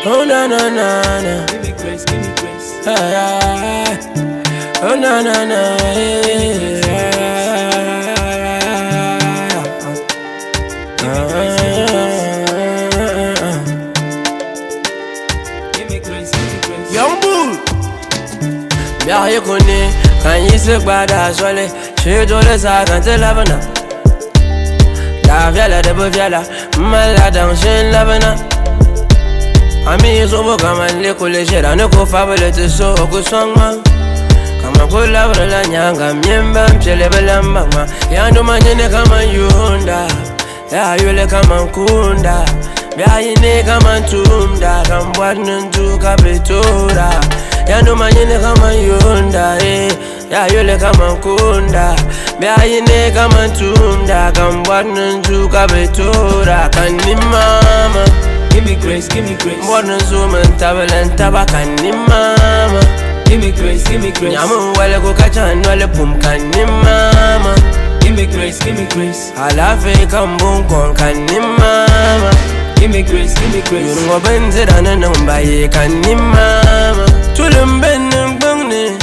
Oh na na na na. Give me grace, give me grace. Oh na na na. Give me grace, give me grace. Young bull. Bien you connais quand il se bat à soleil. Je dois le savoir quand tu l'as venu. La viala de boviala, malade en chien la vena. Ami sobo kama lekole jera ne ko fabele te so ko songma. Kama ko labra la nyanga myemba mchele belamba ma. Yandu manyene kama yunda. Ya yule kama kunda. Bia yine kama tumda kambwa nundu kabetora. Yandu manyene kama yunda ya yule kama kunda. Bia yine kama tumda kambwa nundu kabetora. Kani mama Give me grace, give me grace. Mbwana zuman tabelen tabakani mama. Give me grace, give me grace. Nyamu wale kukachan wale pumkani mama. Give me grace, give me grace. Alafe kambun kani mama. Give me grace, give me grace. Yurungo benze dana numbaye kani mama. Tulumben nungbungne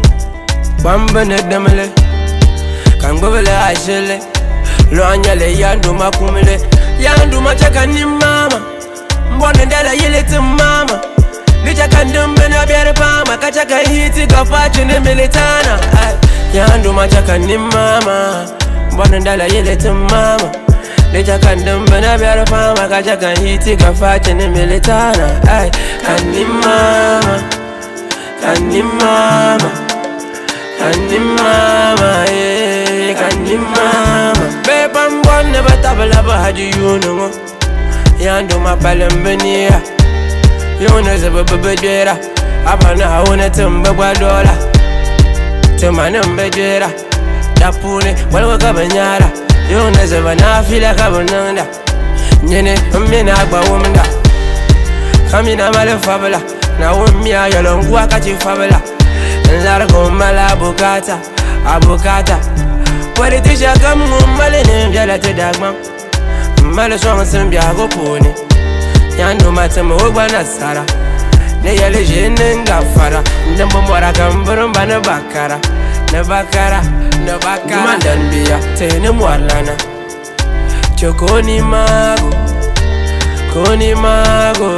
Bambane damele Kangobele ashele Lo anyale yandu makumile Yandu machaka ni mama Mbwane ndala yilete mama Nichaka ndumbe na biare pama Kachaka hiti kafachi ni militana Yandu machaka ni mama Mbwane ndala yilete mama Nichaka ndumbe na biare pama Kachaka hiti kafachi ni militana Kani mama Kani mama Kani mama Kani mama Beba mbwane batabala bahaji yunungo Yandu mapalembenia Yuna zeba bebedera Abana haune tumbe kwa dola Tumane mbedera Dapune walwa kabanyara Yuna zeba nafila kabunanda Nyene mmina agba wumda Kamina male fabula Na umia yolongu wakati fabula Nlargo mala abukata Abukata Politisha kamu male nembyala tedagma Male songa sembya gopone Yandu matema ogba nasara Ne yale jene ngafara Ndembo mwara kamburumba ne bakara Ne bakara Mandan biya tene mwarlana Chokoni mago Koni mago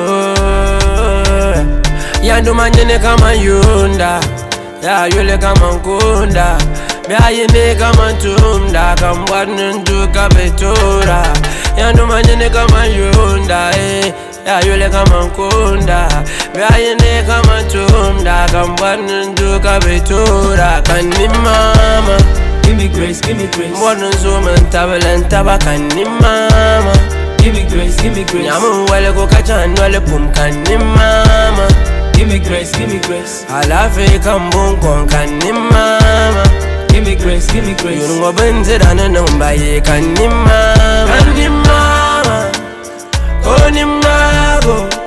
Yandu manyene kama yunda Ya yule kama nkunda Bia yine kama tumda Kambwa nundu kabetora Yandu manyene kama yunda Ya yule kama nkunda Bia yine kama tumda Kambwa nundu kabetora Kani mama Give me grace, give me grace. Mbwana zuman tabelen tabakani mama. Give me grace, give me grace. Nyamu wale kukachan wale pumkani mama. Give me grace, give me grace. Alafe kambun kani mama. Give me grace, give me grace. Yurungo benze dana numbaye kani mama. Kani mama Koni mago